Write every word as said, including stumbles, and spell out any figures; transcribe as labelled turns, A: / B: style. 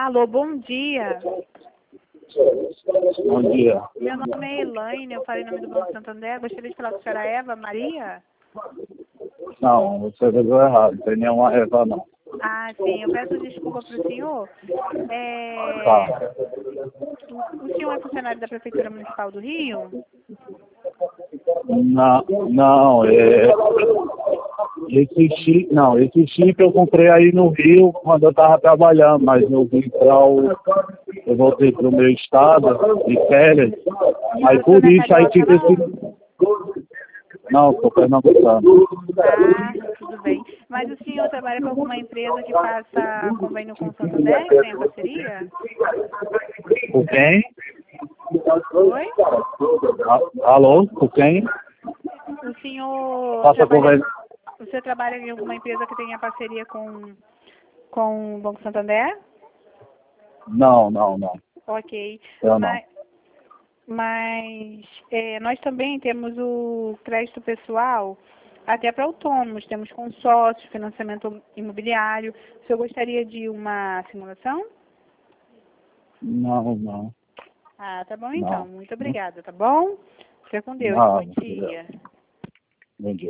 A: Alô, bom dia.
B: Bom dia.
A: Meu nome é Elaine, eu falei em nome do Banco Santander. Gostaria de falar com a senhora Eva Maria?
B: Não, você pegou errado. Não tem nenhuma Eva, não.
A: Ah, sim. Eu peço desculpa para o senhor. É...
B: Tá.
A: O, o senhor é funcionário da Prefeitura Municipal do Rio?
B: Não, não, é... Esse chip, não, esse chip eu comprei aí no Rio quando eu estava trabalhando, mas eu vim para o... Eu voltei para o meu estado de férias, aí por isso aí tive esse... Não, estou pernambucano.
A: Ah, tudo bem. Mas o senhor trabalha com alguma empresa que faça convênio com o Santander, que tenha parceria?
B: Com quem?
A: Oi?
B: A- Alô, com quem?
A: O senhor
B: Faça
A: trabalha,
B: convênio.
A: você trabalha em alguma empresa que tenha parceria com, com o Banco Santander?
B: Não, não, não.
A: Ok.
B: Eu não.
A: Mas, mas é, nós também temos o crédito pessoal até para autônomos. Temos consórcio, financiamento imobiliário. O senhor gostaria de uma simulação?
B: Não, não.
A: Ah, tá bom então.
B: Não.
A: Muito obrigada, tá bom? Fica com Deus.
B: Não.
A: Bom dia.
B: Bom dia.